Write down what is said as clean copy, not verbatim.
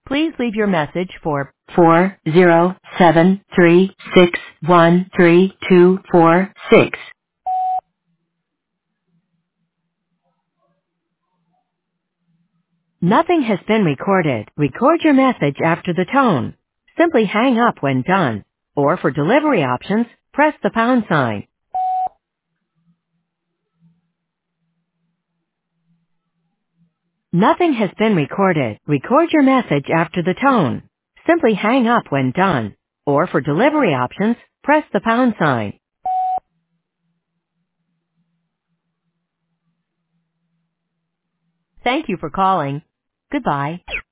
Please leave your message for 40736133246. Nothing has been recorded. Record your message after the tone. Simply hang up when done. Or for delivery options, press the pound sign. Nothing has been recorded. Record your message after the tone. Simply hang up when done. Or for delivery options, press the pound sign. Thank you for calling. Goodbye.